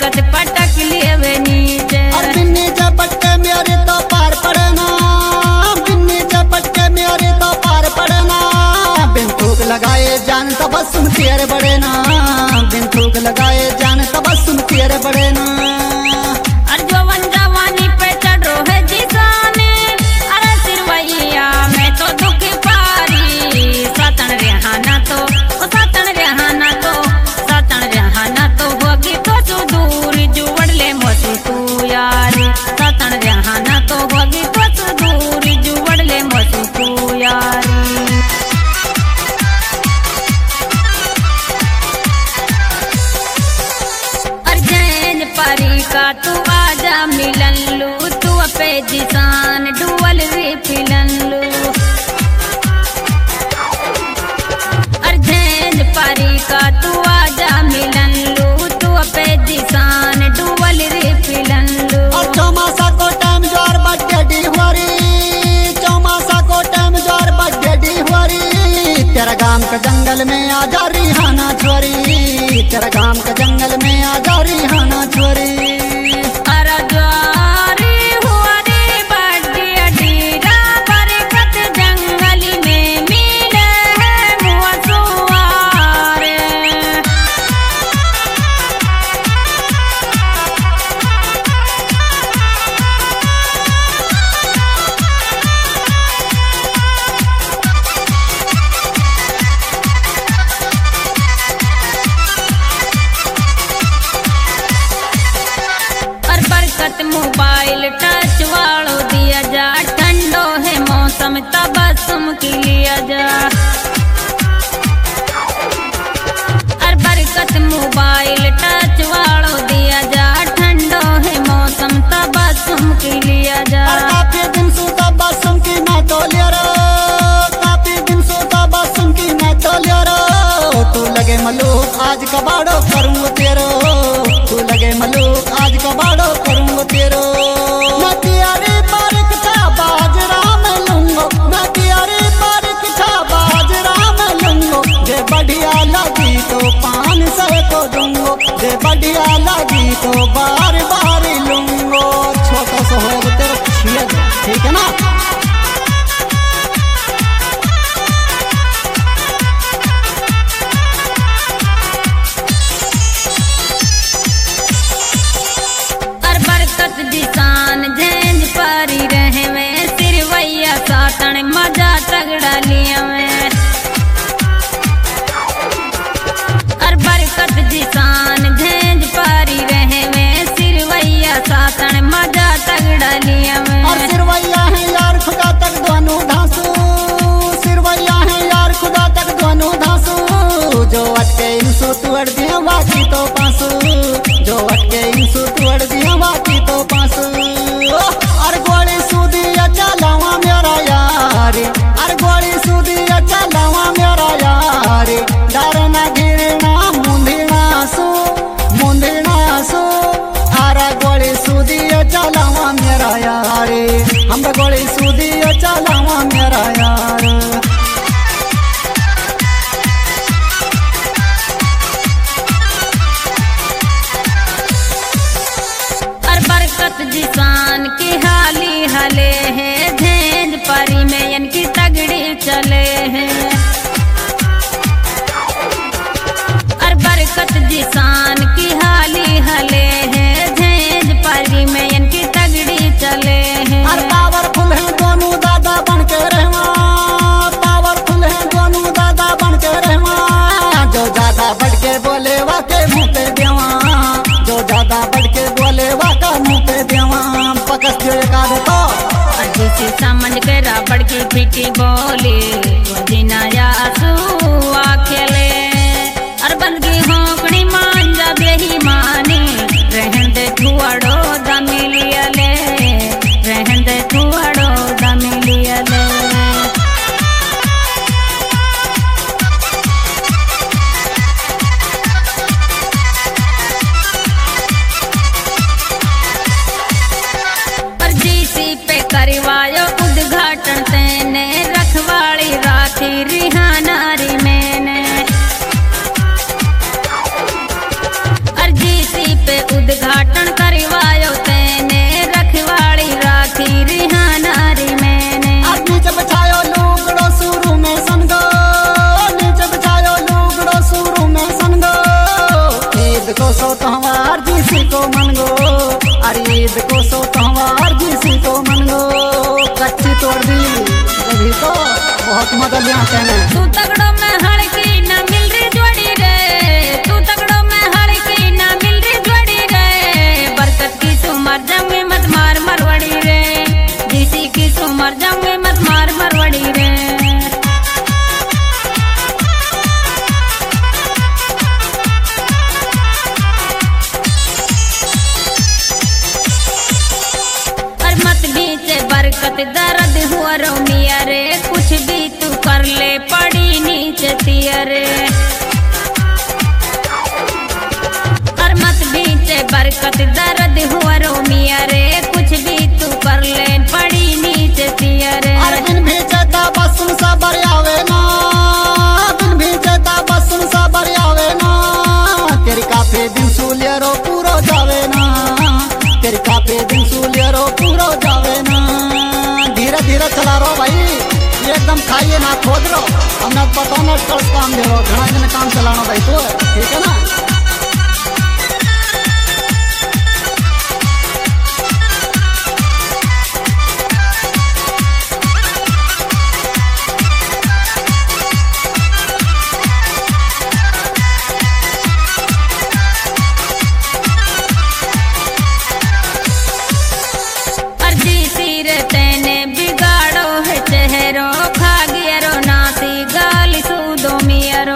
बरकत पटक लिए नीचे। और बिन्नी झपट के मेरे तो पार पड़ना, बिन्नी झपट के मेरे तो पार पड़ना। बिन थूक लगाए जान तबस्सुम तेरे बड़े ना, बिन थूक लगाए जान तबस्सुम तेरे बड़े ना। और जवान जवानी पे चढ़ो है जिसाने, अरे सिरवैया मैं तो दुख पारी। सतन रेहाना तो सतन रेहाना तो सतन रेहाना तो होगी तो सुदूर जुवड़ ले मोसू तू यारी। सतन रेहाना तो होगी तो सुदूर जुवड़ ले मोसू तू यारी। परी का तू आजा मिलन लू, तू पे जिसान डुअल रे फिलन लू। अर्जेंज परी का तू आजा मिलन लू, तू पे जिसान डुअल रे फिलन लू। और चौमासा को टाइम जोर बड्डे डी हुआरी, चौमासा को टाइम जोर बड्डे डी हुआरी। तेरा गांव के जंगल में आजा रिहाना छोरी, तेरा गांव के जंगल में आजा रिहाना छोरी। मोबाइल टच वालों दिया जा, ठंडो है मौसम तबस्सुम की लिया जा। और बरकत मोबाइल टच वालों दिया जा, ठंडो है मौसम तबस्सुम की लिया जा। काफी दिन सु तबस्सुम की मैं तो लिया रो, काफी दिन सु तबस्सुम की मैं तो लिया रो। तू लगे मलूक आज कबाड़ो करूँ तेरो, तू लगे मलूक आज कबाड़ो करूँ तेरो। मैं तियारी बारिक था बाजरा में लूंगो, मैं तियारी बारिक था बाजरा में लूंगो। जे बढ़िया लगी तो 500 को दूंगो, जे बढ़िया लगी तो बार बार लूंगो। छोटा सा हो तेरा छिया, ठीक है ना। जिसान झेंझ पारी रहे में सिरवैया सातन मजा तगड़ा लिया में। और बरकत जिसान झेंझ पारी रहे में सिरवैया सातन मजा तगड़ा लिया में। और सिरवैया है यार खुदा तक दोनों धांसू, सिरवैया है यार खुदा तक दोनों धांसू। जो अटके इंसू तुअड़ दिया बाकी तो पांसू, जो अटके इंसू तुअड़ दिया बाकी तो पांसू। और गोली सूदी चलावा मेरा यार, और गोली सूदी चलावा मेरा यार। डरना गिरना मुंधिना सू, मुंधिना सू। आरा गोली सूदी चलावा मेरा यार, हम गोली सूदी चलावा मेरा यार। जिसान की हाली हले है, झेंझ परी में इनकी तगड़ी चले हैं। और बरकत जिसान की हाली हले है, झेंझ परी में इनकी तगड़ी चले हैं। और पावरफुल है दोनों दादा बन के रहवा, पावरफुल है दोनों दादा बन के रहवा। जो ज्यादा बढ़ के बोले वाके मुँह पे देवा, जो ज्यादा बढ़ के बोले वाका मुँह पे देवा। पकस जो एक आधे तो जिसे समझ के राबड़ की पीटी बोली, जिनाया आंसू आखेले। और बंदगी होकड़ी मान जा बेही मानी, रहन दे थुआड़ो दमिलिया ले, रहन दे थुआड़ो दमिलिया ले। करवायो उद्घाटन तेने रखवाली ईद को सो तोहवार जीसी को मन गो, अरे ईद को सो तोहवार जीसी को मन गो। कच्ची तोड़ दी जभी तो बहुत मदद यहाँ कहने। तू तगड़ो में हड़की ना मिल रही जोड़ी रे, तू तगड़ो में हड़की ना मिल रही जोड़ी रे। बरकत की सुमर जंग मत मार मरवड़ी रे, जीसी की सुमर जंग मत मार मरवड़ी रे। बरकत दर्द हुआ रो मिया रे, कुछ भी तू कर ले पड़ी नीचे तिया रे। और मत बीचे बरकत दर्द हुआ रो मिया रे, कुछ भी तू कर ले पड़ी नीचे तिया रे। अरे दिन भेजता बसुन सा बरियावे ना, दिन भेजता बसुन सा बरियावे ना। तेरी काफे दिन सूलियरो पूरो जावे ना, तेरी काफे दिन सूलियरो पूरो जावे ना। धीरे धीरे चला रहो भाई, ये एकदम खाइए ना खोद रो। हमने पता ना कल काम दे रहो, घना दिन काम चलाना भाई तो, ठीक है ना। खा गया रो नासी गाली सूदो मियरो।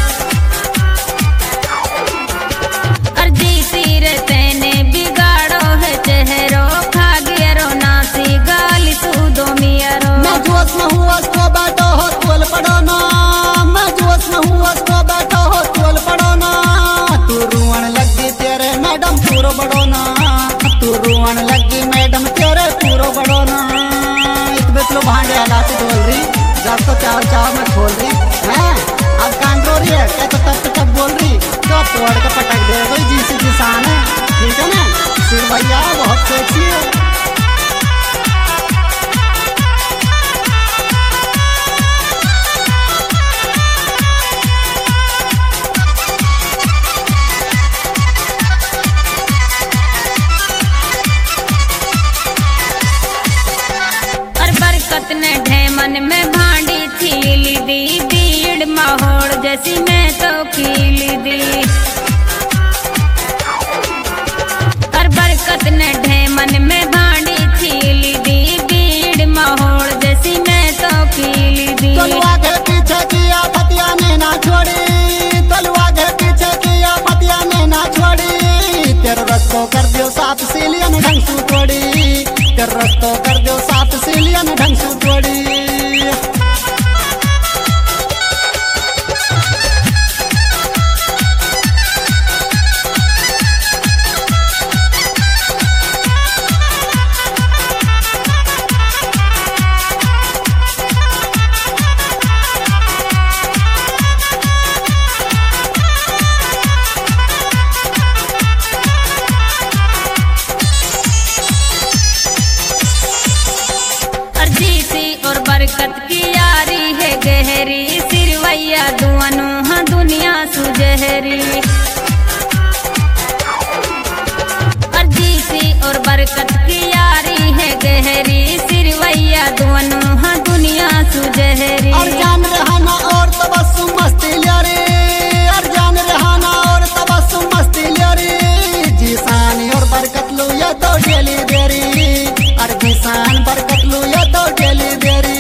अर्जी सिर तेने बिगाड़ो है चेहरो, खा गया रो नासी गाली सूदो मियरो। मैं जोश में हूँ उसको बैठो हो तुल पड़ो ना, मैं जोश में हूँ उसको बैठो हो तुल पड़ो ना। तू रुआन लगी तेरे मैडम पूरो बड़ो ना, तू रुआन लगी मैडम तेरे पूरो बड़ो ना। लो भांडे हलाते बोल रही, जब तो चार चार में खोल रही है, अब कान रो रही है क्या? तो तब बोल रही तो तोड़ के पटक दे कोई जीसी किसान है, ठीक है ना। सिर भैया बहुत सेक्सी है। बरकत ने ढेमन में भांडी छीली दी, भीड़ माहौल जैसी मैं तो कीली दी। और बरकत ने ढेमन में भांडी छीली दी, भीड़ माहौल जैसी मैं तो कीली दी। तलवा के पीछे किया फतिया ने ना छोड़ी, तलवा के पीछे किया फतिया ने ना छोड़ी। तेरे रस्तो कर दियो साफ सीलियन ढंग से तोड़ी, तेरे रस्तो कर दियो साफ सीलियन ढंग से तोड़ी। बरकत की यारी है गहरी, सिरवैया दुआनु हाँ दुनिया सुजहरी। अर्जीसी और बरकत की यारी है गहरी, सिरवैया दुआनु हाँ दुनिया सुजहरी। और जान रहना और तबस्सुम मस्ती ल्यारी, और जान रहना और तबस्सुम मस्ती ल्यारी। जीसानी और बरकत लो या तो डेली देरी, और जीसान बरकत लो या तो डेली देरी।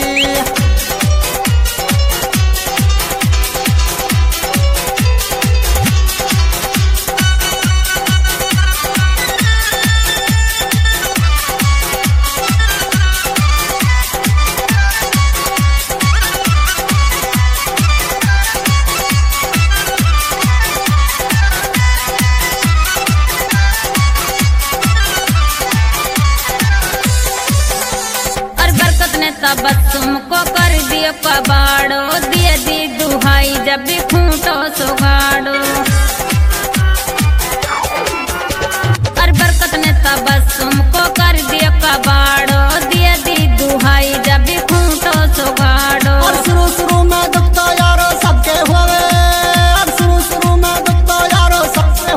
तबस्सुम को कर दियो कबाड़ो, दिए दी दुहाई जब भी खूंटो सुगाड़ो। और बरकत ने तबस्सुम को कर दियो कबाड़ो, दिए दी दुहाई जब भी खूंटो सुगाड़ो। और शुरू में दुख तो यारो सबके होवे, और शुरू में दुख तो यारो सबके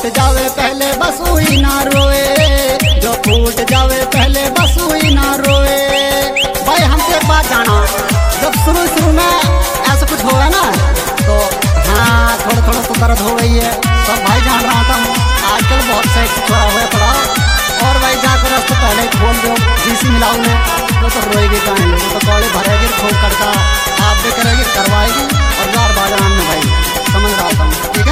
फूट जावे पहले बस हुई ना रोए, जो फूट जावे पहले बस हुई ना रोए। भाई हमसे एक बात जाना, जब शुरू में ऐसा कुछ होगा ना तो हाँ थोड़ा तो दर्द हो गई है, सब भाई जान रहा था आजकल बहुत से थोड़ा हुआ पड़ा। और भाई जाकर रास्ते पहले खोल दो डीसी मिलाऊ ने तो रोएगी कहाँ लोग, तो कौड़े भरेगी खूब करता आप भी करेगी करवाएगी और यार बाजार में भाई समझ रहा था।